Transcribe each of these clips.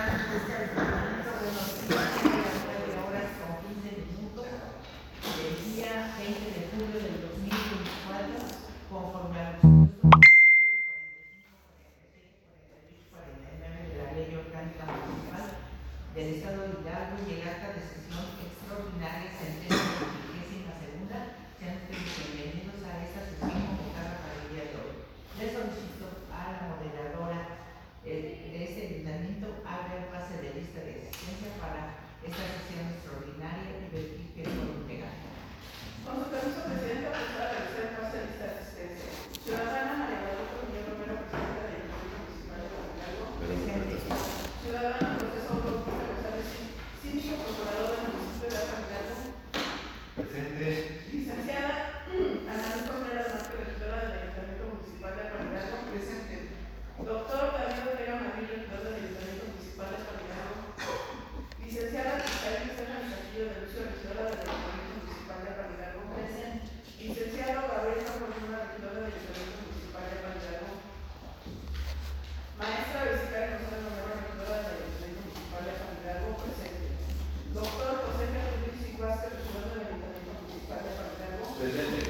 Integrante de este ayuntamiento, buenos días, 9 horas con 15 minutos del día 20 de julio del 2024, conforme a los artículos 45, 46, 48 y 49 de la Ley Orgánica Municipal del Estado de Hidalgo y el acta de sesión extraordinaria sentencia de 22ª. Sean ustedes bienvenidos a esta sesión convocada para el día de hoy. Les solicito a la moderadora de este ayuntamiento haga el pase de lista de asistencia para esta sesión extraordinaria y verifique el quórum legal. Con su permiso, Presidenta, proceda a realizar el pase de lista de asistencia. Ciudadana María Guadalupe Muñoz Romero, presidenta del Ayuntamiento Municipal de Guadalajara. Presente. Ciudadana Profesor Augusto González, síndico procurador del municipio de Guadalajara. Presente. Licenciada Ana Luz Romero Márquez, regidora del Ayuntamiento Municipal de Guadalajara. Presente. Doctor David Ortega Madrid, regidor del Ayuntamiento Municipal de Guadalajara. Licenciada Isabel Estefan Castillo de Lucio, regidora del Ayuntamiento Municipal de Guadalajara. Presente. Licenciado Gabriel Campoluna, regidor del Ayuntamiento Municipal de Guadalajara. Maestra Vizcarra González Romero, regidora del Ayuntamiento Municipal de Guadalajara. Presente. Doctor José Luis Vázquez, regidor del Ayuntamiento Municipal de Guadalajara. Presente.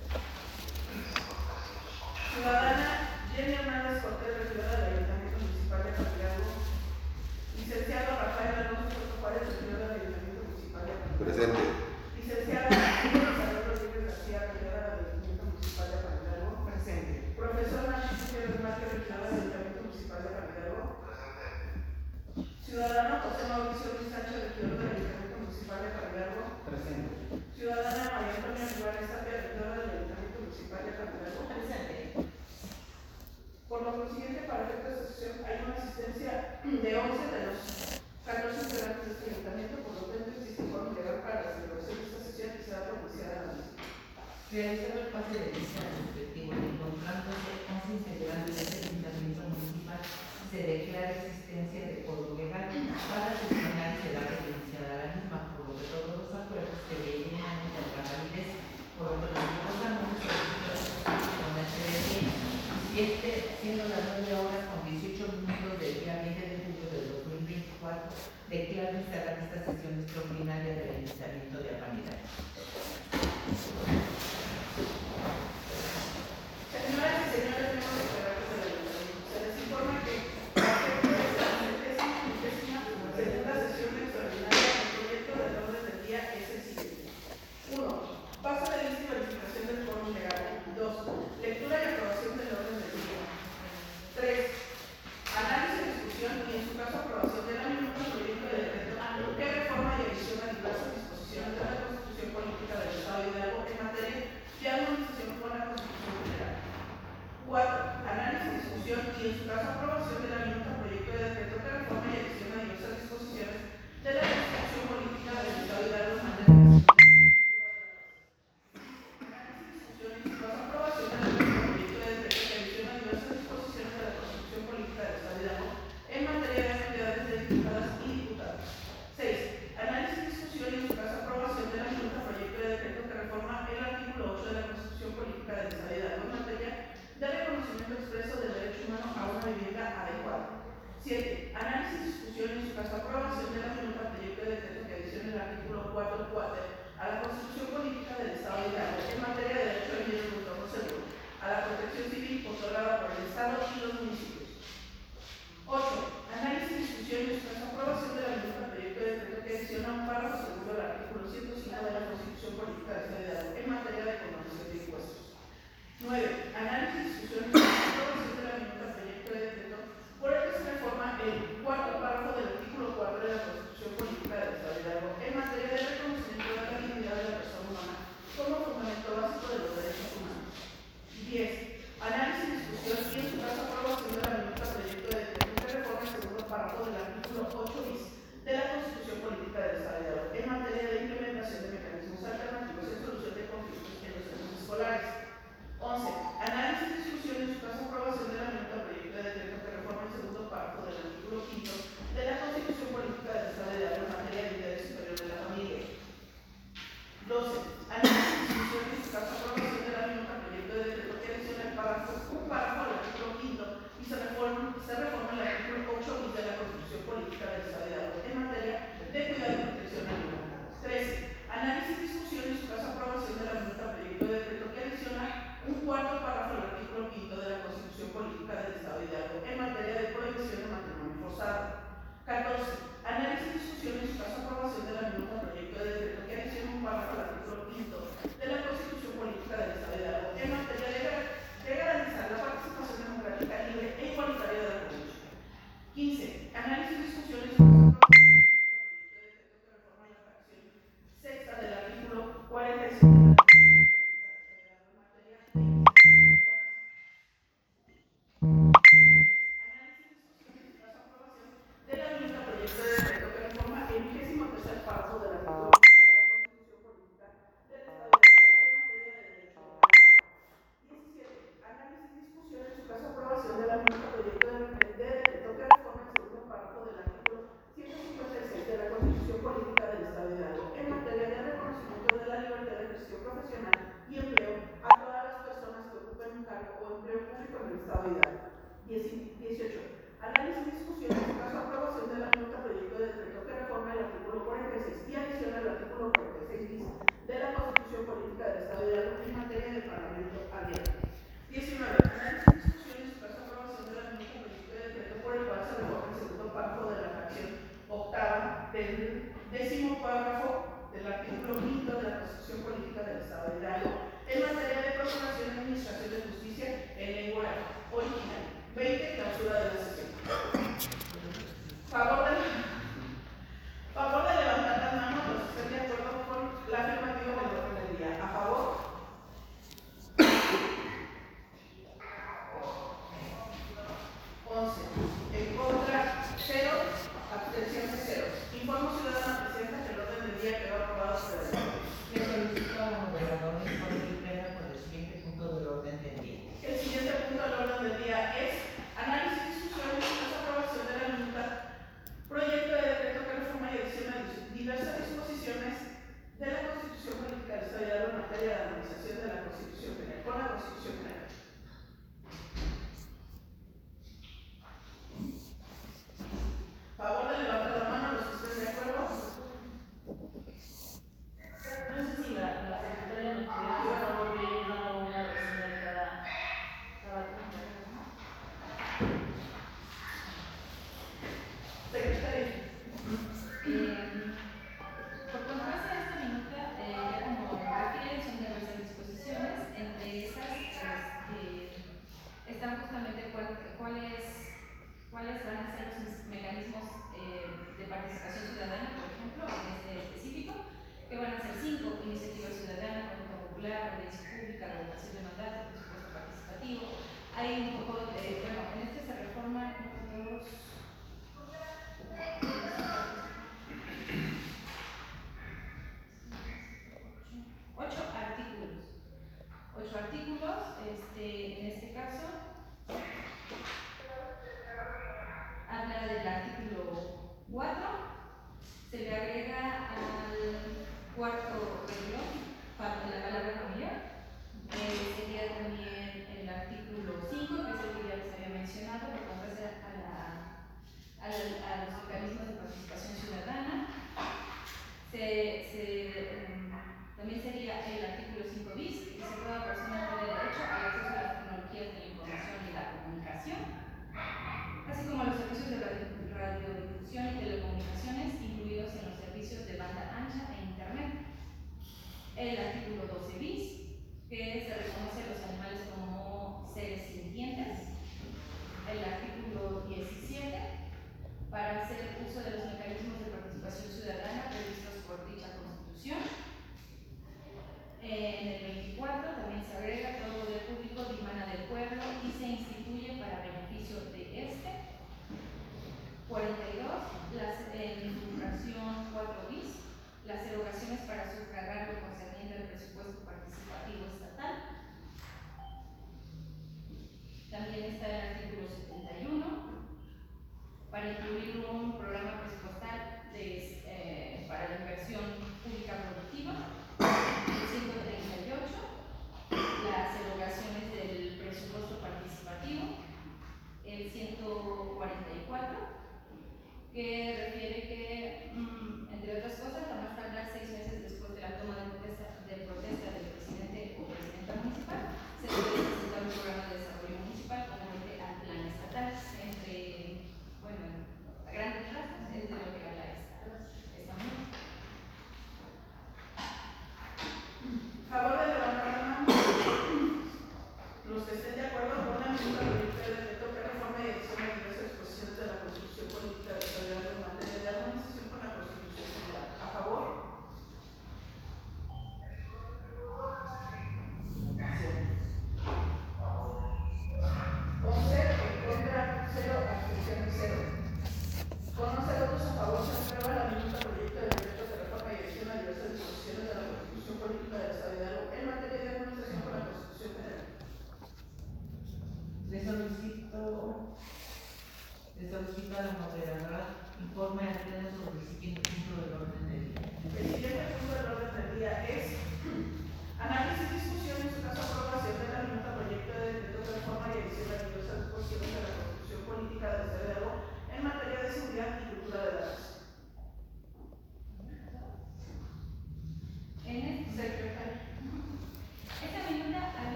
Ciudadana Jenny Hernández Cortés, regidora del Ayuntamiento Municipal de Guadalajara. Licenciado Rafael Alonso Soto Juárez, regidor del Ayuntamiento Municipal de Guadalajara. Presente. Licenciada Isabel Rodríguez García, regidora del Ayuntamiento Municipal de Guadalajara. Presente. Profesor Nachito Pérez Márquez, regidor del Ayuntamiento Municipal de Guadalajara. Ciudadano José Mauricio Luis Sánchez, regidor del Ayuntamiento Municipal de Guadalajara. Presente. Ciudadana María Antonia Rivera Tapia, regidora del Ayuntamiento Municipal de Guadalajara. Presente. Por lo consiguiente, para efectos de sesión hay una asistencia de 11 de los 14 integrantes de este ayuntamiento, por lo tanto existe quórum legal para la celebración de esta sesión y será pronunciada la misma. Realizado el pase de lista respectivo y encontrándose 11 integrantes de este ayuntamiento municipal, se declara existencia de quórum legal para sesionar y será pronunciada la misma, por lo que todos los acuerdos que venían de la validez, por lo que los anuncios solicitados con la sede siendo las 9 horas con 18 minutos del día 20 de julio del 2024, declaro instalada esta sesión extraordinaria del Ayuntamiento de Apanidad. Señoras y señores miembros integrantes del ayuntamiento, se les informa que a efecto de esta 72ª sesión extraordinaria, el proyecto del orden del día es el siguiente. 1. Pase de lista y verificación del quórum legal. 2. Lectura y aprobación del orden del día. 3. Análisis, discusión y en su caso aprobación de la minuta proyecto de decreto que reforma y adiciona diversas disposiciones de la Constitución Política del Estado de Hidalgo en materia de armonización con la Constitución Federal. 4. Análisis, discusión y en su caso aprobación de la minuta proyecto de decreto que reforma y adiciona diversas disposiciones de la Constitución Política del Estado de Hidalgo en materia de Análisis, discusión y solución proyecto de decreto que reforma la fracción sexta del artículo 47 de la Constitución Política de materia de análisis, discusión y su caso aprobación de la misma proyecto de decreto que reforma el 23º párrafo del artículo 20 de la Constitución Política del Estado de Hidalgo en materia de derecho al agua. 17. Análisis, discusión y su caso aprobación de la misma proyecto de decreto que reforma el segundo párrafo del artículo 156 de la Constitución Política del Estado de Hidalgo en materia de reconocimiento de la libertad de ejercicio profesional y empleo a todas las personas que ocupen un cargo o empleo público en el Estado de Hidalgo. 18. Análisis, discusión y su caso aprobación de la misma proyecto de decreto que reforma el artículo 46 y adiciona el artículo 46 bis de la Constitución Política del Estado de Hidalgo en materia de Parlamento abierto. 19. Análisis, discusión y su caso aprobación de la misma proyecto de decreto por el cual se reforma el segundo párrafo de la fracción octava del 10º párrafo del artículo 5 de la Constitución Política del Estado de Hidalgo en materia de procuración y administración de justicia en lengua original. 20. Clausura de la sesión. Favor de levantar las manos los que estén de acuerdo con la afirmativa del orden del día. A favor. 11. En contra, 0. Abstenciones, 0. Informo, ciudadana presidenta, que el orden del día quedó aprobado por el Le solicito a la moderadora informe el pleno con el siguiente punto del orden del día. El siguiente punto del orden del día es análisis, discusión y aprobación de la minuta proyecto de decreto que reforma y adiciona diversas disposiciones de la Constitución Política del Estado de Hidalgo en materia de armonización de la Constitución General con la Constitución General. Favor de levantar la mano los que estén de acuerdo. No sé si la secretaria nos podría por favor de ir dando una reseña de cada punto. Secretaria. Por contraste a esta minuta, ya como refieren, son diversas disposiciones. Entre esas están justamente cuáles van a ser los mecanismos de participación ciudadana, por ejemplo, en este específico, que van a ser 5: iniciativa ciudadana, consulta popular, audiencia pública, revocación de mandato, presupuesto participativo. Hay un poco de, bueno, en este se reforman los 8 artículos. 8 artículos, en este caso, habla del artículo 4, se le agrega al cuarto renglón la palabra familiar. Sería también el artículo 5, que es el que ya les había mencionado, por contraste a los mecanismos de participación ciudadana. También sería el artículo 5 bis, que dice que toda persona tiene derecho al acceso a las tecnologías de la información y la comunicación, así como a los servicios de radiodifusión y telecomunicaciones, incluidos en los servicios de banda ancha e internet. El artículo 12 bis, que se reconoce a los animales como seres sintientes. El artículo 17, para hacer uso de los mecanismos de participación ciudadana previstos por dicha Constitución. En el 24 también se agrega que todo poder público dimana del pueblo y se instituye para beneficio de este. 42, en fracción 4 bis, las erogaciones para sufragar lo concerniente al presupuesto participativo estatal. También está el artículo 71, para incluir un programa presupuestal para la inversión pública productiva. El 138, las erogaciones del presupuesto participativo. El 144, que refiere que, entre otras cosas, a más tardar 6 meses después de la toma de protesta del presidente o presidenta municipal, se debe presentar un programa de desarrollo municipal conforme al plan estatal. Entre, bueno, a grandes rasgos es de lo que habla esta multa. Favor de levantar la mano los que estén de acuerdo con la misma proyecto de decreto que reforma y adiciona diversas disposiciones de la Constitución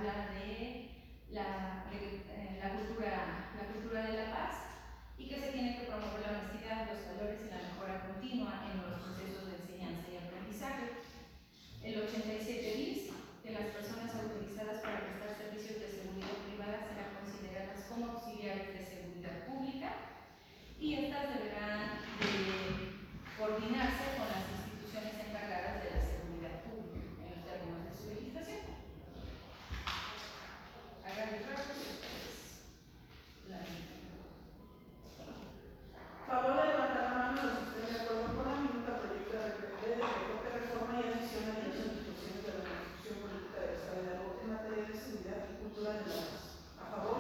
habla de la cultura de la paz y que se tiene que promover la honestidad, los valores y la mejora continua en los procesos de enseñanza y aprendizaje. El 87 bis, que las personas autorizadas para prestar servicios de seguridad privada serán consideradas como auxiliares de seguridad pública y estas deberán de coordinarse con las instituciones encargadas de la seguridad pública en los términos de su legislación. Hagan el trabajo y ustedes la Favor de levantar la mano los que estén de acuerdo con la minuta proyecto de decreto que reforma y adiciona a las instituciones de la Constitución Política del Estado de Hidalgo en materia de seguridad y cultura de la paz. ¿A favor?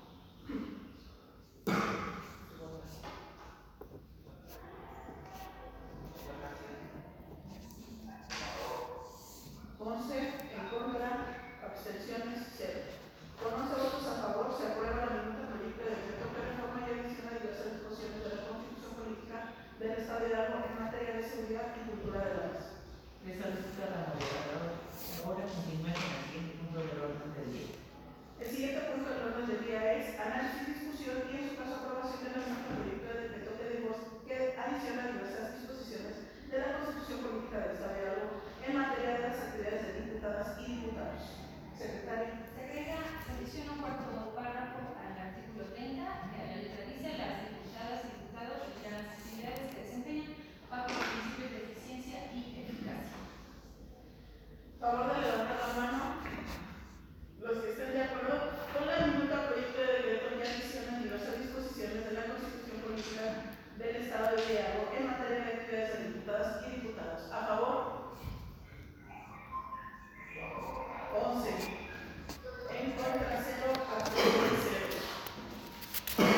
11 en contra, abstenciones 0. Con 11 votos a favor se aprueba la minuta proyecto de decreto que reforma y adiciona a diversas disposiciones de la Constitución Política del Estado de Hidalgo en materia de seguridad y cultura de la paz. Le solicito a la moderadora ahora continuar con el siguiente punto del orden del día. El siguiente punto del orden del día es análisis, discusión y en su caso aprobación de la minuta proyecto de decreto que adiciona a diversas disposiciones de la Constitución Política del Estado de Hidalgo en materia de las actividades de diputadas y diputados. Secretario. Se adiciona un cuarto párrafo al artículo 30, que a la letra dice: las diputadas y diputados realizarán las actividades que desempeñan bajo los principios de eficiencia y eficacia. Favor de levantar la mano los que estén de acuerdo con la minuta proyecto de decreto que adiciona diversas disposiciones de la Constitución Política del Estado de Hidalgo en materia de actividades de diputadas y diputados. ¿A favor? 11. En contra 0, abstenciones 0.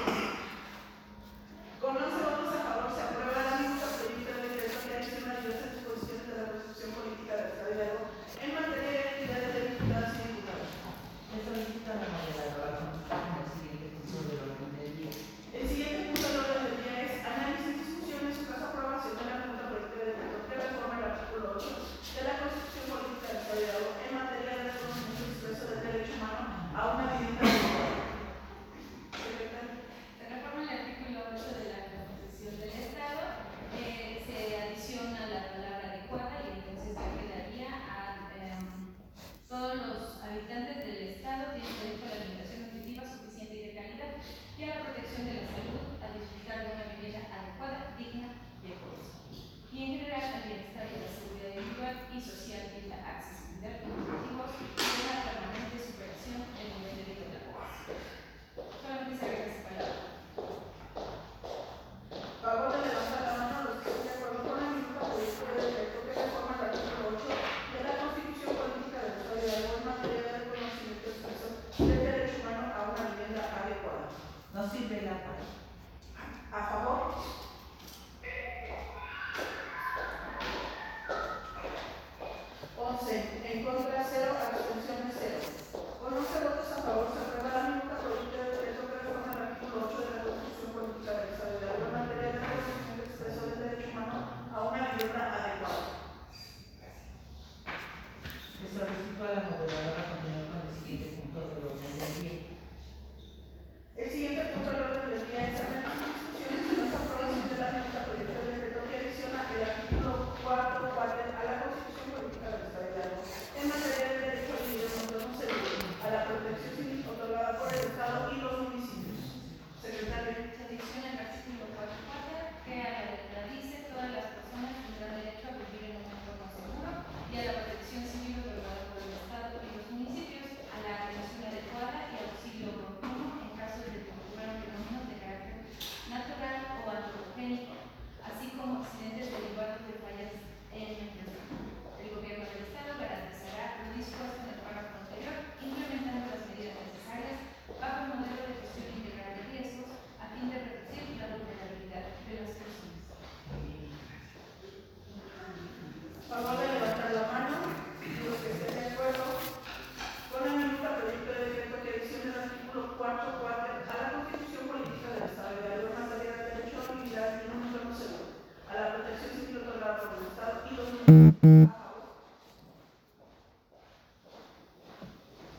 Con 11 votos a favor se aprueba la minuta proyecto de decreto que adiciona diversas disposiciones de la Constitución Política del Estado de Hidalgo en materia de actividades de diputadas y diputados. Le solicito a la moderadora continuar con el siguiente punto del orden del día. El siguiente punto del orden del día es análisis, discusión y en su caso aprobación de la minuta proyecto de decreto que reforma el artículo 8 de la Constitución Política del Estado de Hidalgo en materia de reconocimiento expreso del derecho humano a una vivienda digna. Secretario. Se reforma el artículo 8 de la Constitución del Estado, se adiciona la palabra adecuada y entonces ya quedaría a todos los habitantes del Estado tienen derecho a la alimentación nutritiva suficiente y de calidad y a la protección de la salud, a disfrutar de una vivienda adecuada, digna y ecológica. Y en general al bienestar y la seguridad individual y social y la accesibilidad de los objetivos y la permanente superación del nivel de vida de la población. Solamente se agrega esa palabra. Favor de levantar la mano los que estén de acuerdo con la minuta proyecto de decreto que reforma el artículo 8 de la Constitución Política del Estado de Hidalgo en materia de reconocimiento expreso del derecho humano a una vivienda adecuada. No sirve la paz. ¿A favor? 11. En contra 0, abstenciones 0. Con 11 votos a favor se aprueba la minuta proyecto de decreto que reforma el artículo 8 de la Constitución Política del Estado de Hidalgo en materia de reconocimiento expreso del derecho humano a una vivienda adecuada. Le solicito a la moderadora continuar con el siguiente punto del orden del día. El siguiente punto del orden del día es análisis, discusiones y las aprobación de la minuta proyecto de decreto que adiciona el artículo 4 a la Constitución Política del Estado de Hidalgo en materia de derecho al libre no seguro, a la protección civil otorgada por el Estado y los municipios. Secretario. Se adiciona el artículo 4 que a la letra dice: todas las personas tendrán derecho a vivir en un entorno seguro y a la protección civil otorgada por el Estado y los municipios, a la atención adecuada y auxilio oportuno en caso de que ocurran fenómenos de carácter natural o antropogénico, así como accidentes derivados de fallas en la infraestructura. El gobierno del Estado garantizará lo dispuesto en el párrafo anterior, implementando las medidas necesarias bajo el modelo de gestión integral de riesgos a fin de reducir la vulnerabilidad de las personas. Favor de levantar la mano los que estén de acuerdo con la minuta proyecto de decreto que adiciona el artículo 4 a la Constitución Política del Estado de Hidalgo en materia de derecho a la vivienda y un entorno seguro, a la protección civil otorgada por el Estado y los municipios. A favor.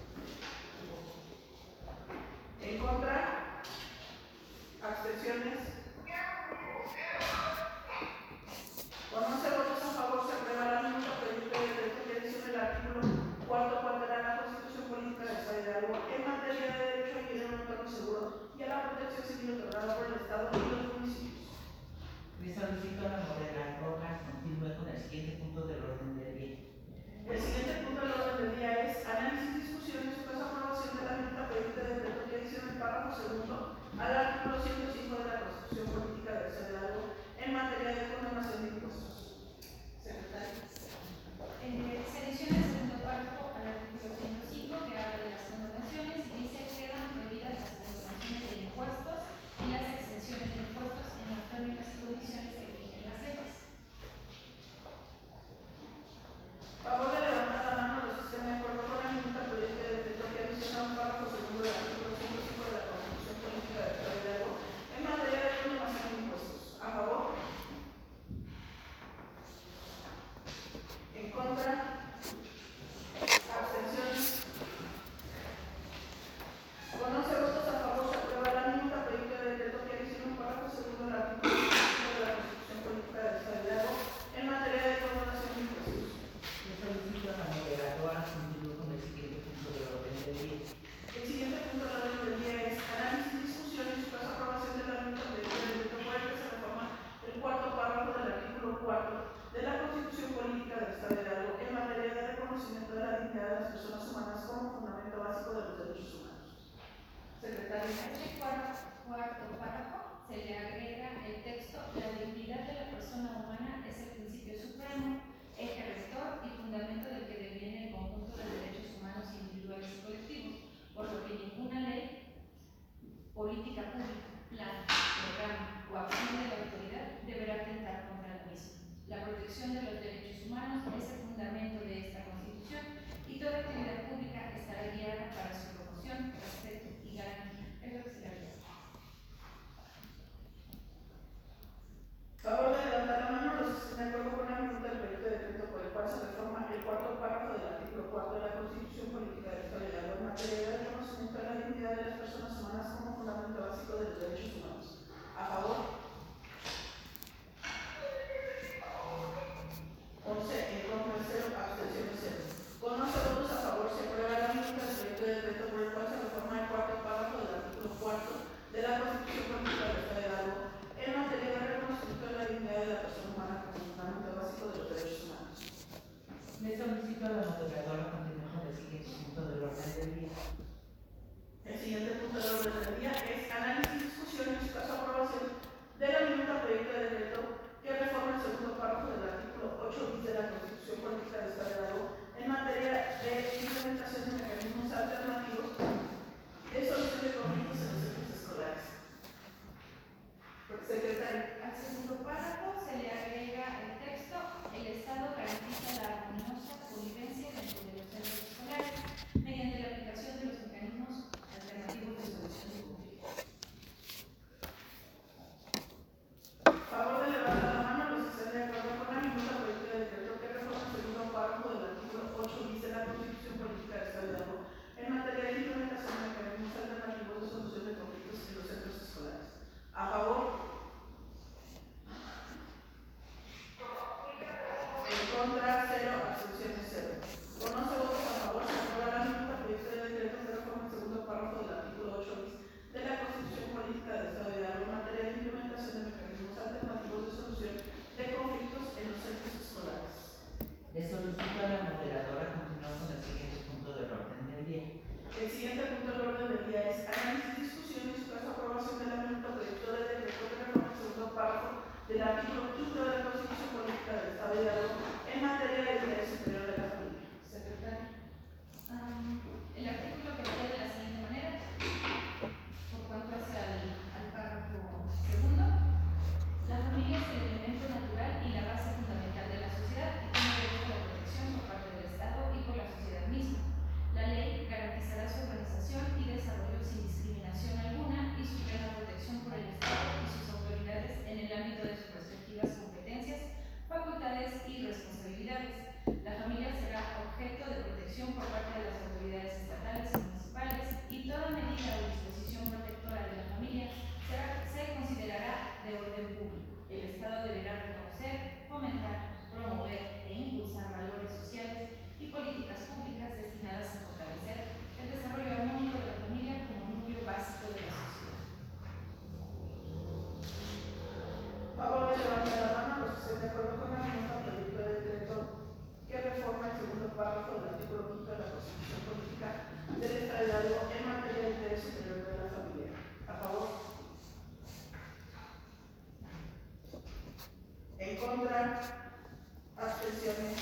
solicito a la moderadora continúe con el siguiente punto del orden del día. El siguiente punto del orden del día es análisis, discusión y su caso aprobación de la minuta proyecto de decreto que adiciona el párrafo segundo al artículo 105 de la Constitución Política del Estado de Hidalgo en materia de condonación de impuestos. Secretario. Se adiciona el segundo párrafo al artículo 105 que habla de las condonaciones y dice que quedan prohibidas las condonaciones de impuestos y las exenciones de impuestos en los términos y condiciones que rigen las leyes. Favor de levantar la mano los que estén de acuerdo con la minuta proyecto de decreto que adiciona un párrafo segundo del artículo 105 de la Constitución Política del Estado de Hidalgo en materia de condonación de impuestos. ¿A favor? ¿En contra? ¿Abstenciones? Con 11 votos a favor se aprueba la minuta proyecto de decreto que adiciona un párrafo segundo del artículo 105 de la Constitución Política del Estado de Hidalgo en materia de condonación de impuestos. Yo solicito a la moderadora continúe con el siguiente punto del orden del día. El siguiente punto del orden del día es análisis, discusión y su caso aprobación de la minuta proyecto de decreto por el que se reforma el cuarto párrafo del artículo 4 de la Constitución Política del Estado de Hidalgo en materia de reconocimiento de la dignidad de las personas humanas como fundamento básico de los derechos humanos. Secretaria. A este cuarto párrafo se le agrega el texto: la dignidad de la persona humana es el principio supremo, eje rector y fundamento del que deviene el conjunto de derechos humanos individuales y colectivos, por lo que ninguna ley, política pública, plan, programa o acción de la autoridad deberá atentar contra el mismo. La protección de los derechos humanos es el fundamento de esta Constitución y toda actividad pública estará guiada para su promoción, respeto y garantía. Es lo que se le agrega. Favor de levantar la mano los que estén de acuerdo con la minuta del proyecto de decreto por el cual se reforma el cuarto párrafo del artículo 4 de la Constitución Política del Estado de Hidalgo en materia de reconocimiento de la dignidad de las personas humanas como fundamento básico de los derechos humanos. ¿A favor? 11 en contra, 0, abstenciones 0. Con 11 votos a favor se aprueba la minuta del proyecto de decreto por el cual se reforma el cuarto párrafo del artículo 4 de la Constitución Política del Estado de Hidalgo en materia de reconocimiento de la dignidad de la persona humana como fundamento básico de los derechos humanos. Le solicito a la moderadora continúe con el siguiente punto del orden del día. El siguiente punto del orden del día es análisis, discusión y su caso aprobación de la minuta proyecto de decreto que reforma el segundo párrafo del artículo 8 bis de la Constitución Política del Estado de Hidalgo en materia de implementación de mecanismos alternativos de solución de conflictos en los centros escolares. Secretario. Al segundo párrafo se le agrega el texto: el Estado garantiza la armoniosa convivencia dentro de los centros escolares mediante la aplicación de los mecanismos alternativos de solución de conflictos. Favor de levantar la mano los que estén de acuerdo con la minuta proyecto de decreto que reforma el segundo párrafo del artículo 8 bis de la Constitución Política del Estado de Hidalgo en materia de implementación de mecanismos alternativos de solución de conflictos en los centros escolares. ¿A favor? En contra, 0, abstenciones 0. Con 11 votos a favor se aprueba la minuta proyecto de decreto que reforma el segundo párrafo del artículo 8 bis de la Constitución Política del Estado de Hidalgo en materia de implementación de mecanismos alternativos de solución de conflictos en los centros escolares. Le solicito a la moderadora continúe con el siguiente punto del orden del día. El siguiente punto del orden del día es análisis, discusión y su caso aprobación de la minuta proyecto de decreto que reforma el segundo párrafo del artículo 5 de la Constitución Política del Estado de Hidalgo en materia de interés superior de la familia. Secretario. El artículo que queda de la siguiente manera, por cuanto hace al párrafo segundo: la familia es el elemento natural y la base fundamental de la sociedad y tiene derecho a la protección por parte del Estado y por la sociedad misma. La ley garantizará su organización y desarrollo sin discriminación Hidalgo en materia de interés superior de la familia. ¿A favor? ¿En contra? ¿Abstenciones?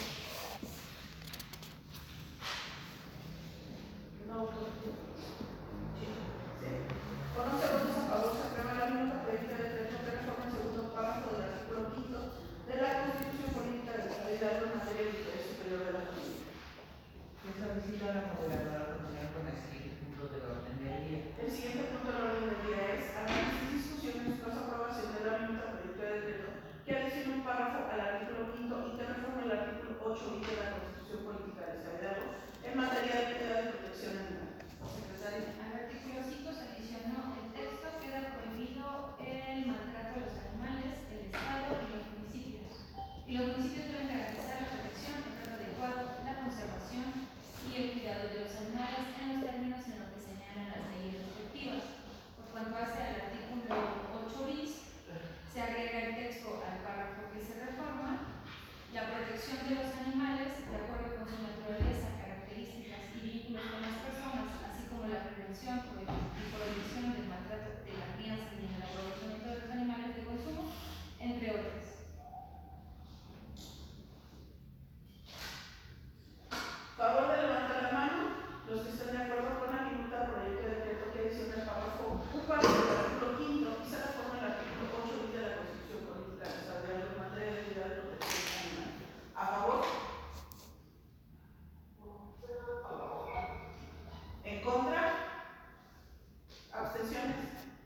No. Sí. Con 11 votos a favor se aprueba la minuta proyecto de decreto que reforma el segundo párrafo del artículo 5 de la Constitución Política del Estado de Hidalgo en materia de interés superior de la familia. Se solicita a la moderadora continuar con el siguiente punto del orden del día. El siguiente punto del orden del día es análisis y discusión en su caso aprobación de la minuta proyecto de decreto que adiciona un párrafo al artículo 5 y que reforma el artículo 8 de la Constitución Política del Estado de Hidalgo en materia de cuidado y protección animal. Secretaria. Al artículo 5 se adicionó el texto, queda prohibido el maltrato a los animales, el Estado y los municipios. Y los municipios deben garantizar la protección, el trato adecuado, la conservación y el cuidado de los animales en los términos en los que señalan las leyes respectivas. Por cuanto hace al artículo 8 bis, se agrega el texto al párrafo que se reforma. La protección de los animales, de acuerdo con su naturaleza, características y vínculos con las personas, así como la prevención y prohibición del maltrato de la crianza y en el aprovechamiento de los animales de consumo, entre otras. Favor de levantar la mano los que estén de acuerdo con la minuta proyecto de decreto que adiciona el párrafo cuarto del artículo 5 y se reforma el artículo 8 de la Constitución Política del Estado de Hidalgo en materia de cuidado y protección animal. ¿A favor? ¿En contra? ¿Abstenciones?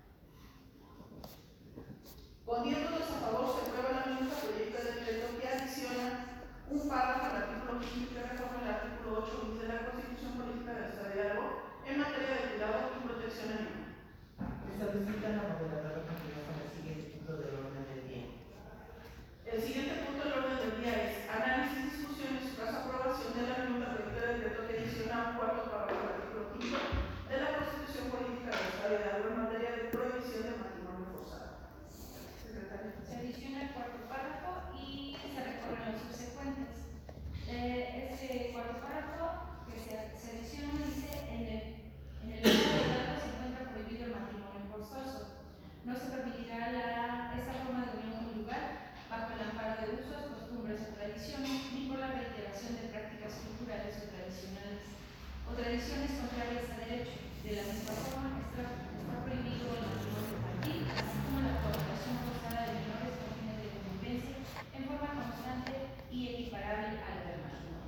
Con 10 votos a favor se aprueba la minuta proyecto de decreto que adiciona un párrafo al artículo 5 y que reforma el artículo 8 de la Constitución Política del Estado de Hidalgo en materia de cuidado y protección animal. Se solicita a la moderadora continuar con el siguiente punto del orden del día. El siguiente punto del orden del día es análisis y discusión en su caso aprobación de la minuta proyecto de decreto que adiciona un cuarto párrafo al artículo 5 de la Constitución Política del Estado de Hidalgo en materia de prohibición de matrimonio forzado. Secretaria. Se adiciona el cuarto párrafo y se recorren los subsecuentes. Este cuarto párrafo que se adiciona dice en el Estado de Hidalgo se encuentra prohibido el matrimonio forzoso. No se permitirá esta forma de unión conyugal bajo el amparo de usos, costumbres o tradiciones, ni por la reiteración de prácticas culturales o tradicionales o tradiciones contrarias a derecho. De la misma forma, está prohibido el matrimonio infantil, así como la colaboración forzada de menores con fines de convivencia en forma constante y equiparable a la del matrimonio.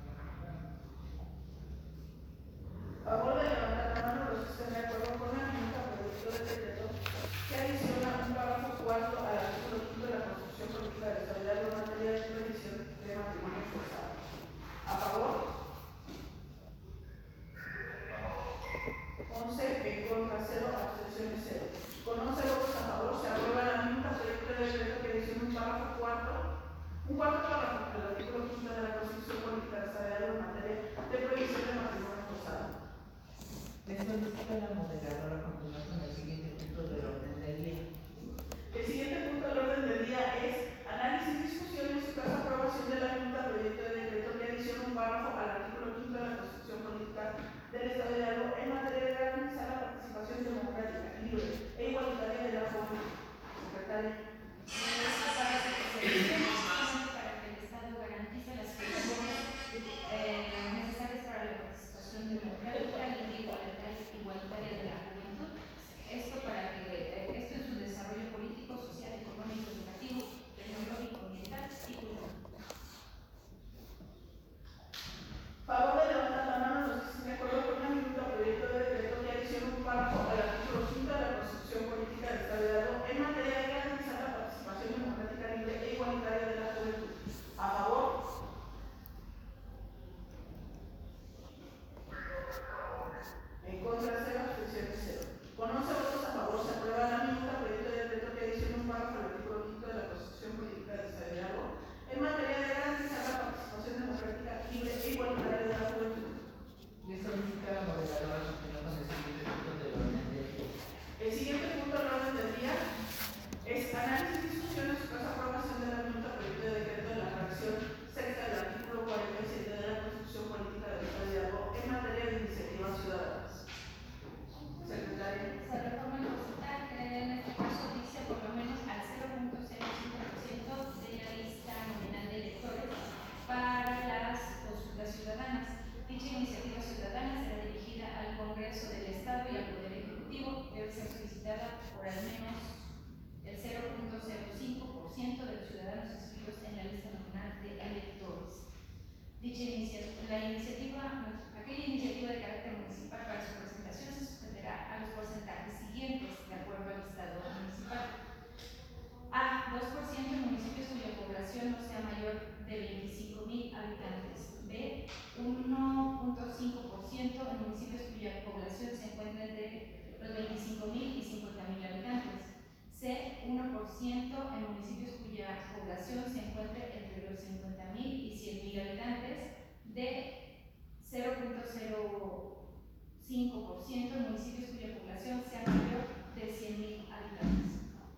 Favor de levantar la mano los que estén de acuerdo con la minuta proyecto de decreto que adiciona un párrafo cuarto al artículo 5 de la Constitución Política del Estado de Hidalgo en materia de prohibición de matrimonio forzado. ¿A favor? 11 en contra, 0, abstenciones 0. Con 11 votos a favor se aprueba la minuta proyecto de decreto que adiciona un cuarto párrafo del artículo 5 de la Constitución Política del Estado de Hidalgo en materia de prohibición de matrimonio forzado. Le solicito a la moderadora continuar con el siguiente punto del orden del día. El siguiente punto del orden del día es análisis y discusión en su caso aprobación de la minuta proyecto de decreto que adiciona un párrafo al artículo 5 de la Constitución Política del Estado de Hidalgo en materia de garantizar la participación democrática, libre e igualitaria de la juventud. Secretaria. Esta parte que se adiciona justamente para que el Estado garantice las condiciones necesarias para la participación por al menos el 0.05% de los ciudadanos inscritos en la lista nacional de electores. Aquella iniciativa de carácter municipal para su presentación se sujetará a los porcentajes siguientes de acuerdo al estado municipal. A. 2% en municipios cuya población no sea mayor de 25,000 habitantes. B. 1.5% en municipios cuya población se encuentre entre los 25,000 y 50,000 habitantes. C. 1% en municipios cuya población se encuentre entre los 50,000 y 100,000 habitantes. D. 0.05% en municipios cuya población sea mayor de 100,000 habitantes.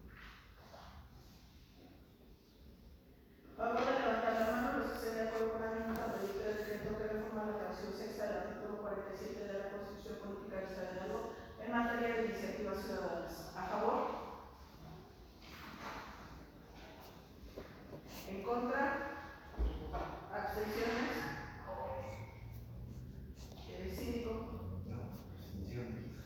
Vamos a levantar la mano los que estén de acuerdo con la minuta proyecto de decreto que reforma la fracción sexta del artículo 47 de la Constitución Política del Estado de Hidalgo en materia de iniciativas ciudadanas. ¿A favor? ¿En contra? ¿Abstenciones? ¿Síndico? No, abstención.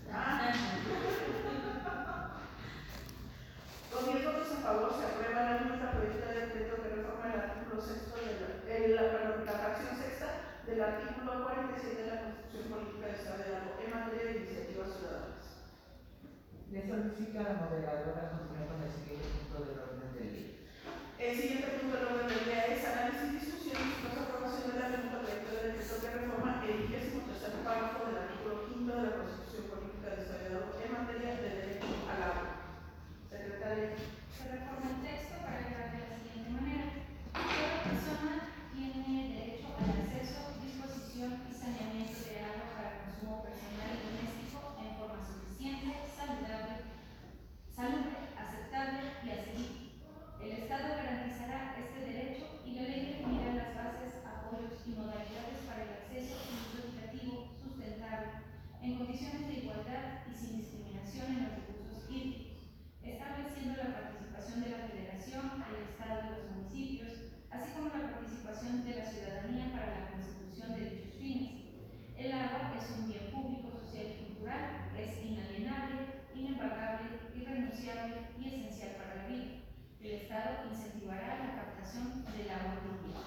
Con 10 votos a favor se aprueba la minuta proyecto de decreto que reforma el artículo sexto la fracción sexta del artículo 47 de la Constitución Política del Estado de Hidalgo en materia de iniciativas ciudadanas. Le solicito a la moderadora continuar con el siguiente punto del orden del día. El siguiente punto del orden del día es análisis, discusión y después aprobación de la minuta proyecto de decreto que reforma el 23º párrafo del artículo 5 de la Constitución Política del Estado de Hidalgo en materia de derecho al agua. Secretaria. Se reforma el texto para llevar de la siguiente manera. Toda persona tiene derecho al acceso, disposición y saneamiento de agua para consumo personal y doméstico en forma suficiente, salubre, aceptable y asequible. El Estado garantizará este derecho y la ley definirá las bases, apoyos y modalidades para el acceso y uso equitativo, sustentable, en condiciones de igualdad y sin discriminación en los recursos hídricos, estableciendo la participación de la Federación, el Estado y los municipios, así como la participación de la ciudadanía para la consecución de dichos fines. El agua es un bien público, social y cultural, es inalienable, inembargable, irrenunciable y esencial para la vida. El Estado incentivará la captación del agua limpia.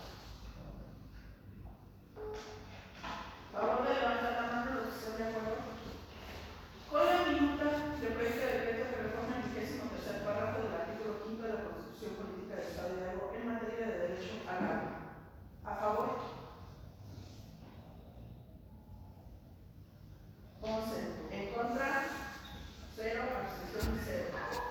Favor de levantar la mano los que estén de acuerdo. Con la minuta de proyecto de decreto que reforma el 23º párrafo del artículo 5 de la Constitución Política del Estado de Hidalgo en materia de derecho al agua. ¿A favor? 11. ¿En contra? 0. Abstenciones 0.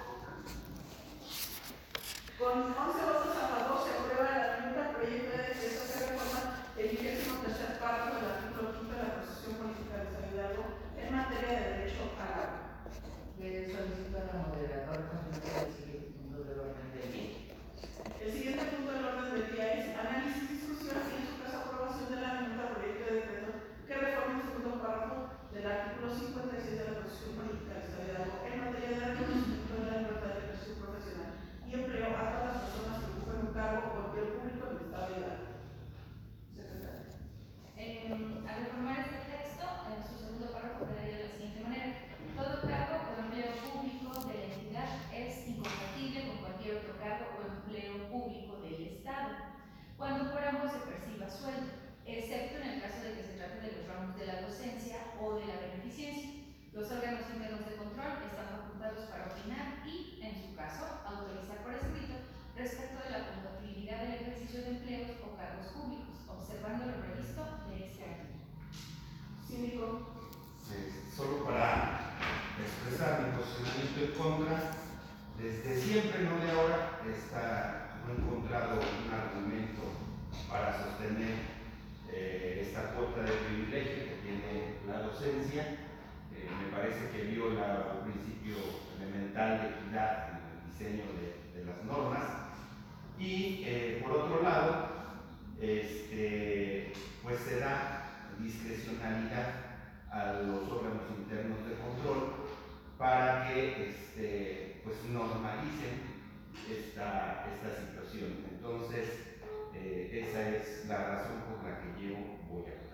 Con 11 votos a favor se aprueba la minuta proyecto de decreto que reforma el 23º párrafo del artículo 5 de la Constitución Política del Estado de Hidalgo en materia de derecho al agua. Le solicito a la moderadora continuar con el siguiente punto del orden del día. El siguiente punto del orden del día es análisis, discusión y en su caso aprobación de la minuta proyecto de decreto que reforma el segundo párrafo del artículo 56 de la Constitución Política del Estado de Hidalgo en materia de reconocimiento de la libertad de ejercicio profesional y empleo a todas las personas que ocupen un cargo o empleo público en el Estado de Hidalgo. Secretaria. Al reformar este texto, en su segundo párrafo quedaría de la siguiente manera. Todo cargo o empleo público de la entidad es incompatible con cualquier otro cargo o empleo público del Estado, cuando por ambos se perciba sueldo, excepto en el caso de que se trate de los ramos de la docencia o de la beneficencia. Los órganos internos de control están facultados para opinar y, en su caso, autorizar por escrito respecto de la compatibilidad del ejercicio de empleos o cargos públicos, observando lo previsto de este artículo. Síndico. Solo para expresar mi posicionamiento en contra, desde siempre, no de ahora, no he encontrado un argumento para sostener esta cuota de privilegio que tiene la docencia. Me parece que viola un principio elemental de equidad en el diseño de las normas. Y por otro lado, pues se da discrecionalidad a los órganos internos de control para que pues normalicen esta situación. Entonces, esa es la razón por la que yo voy a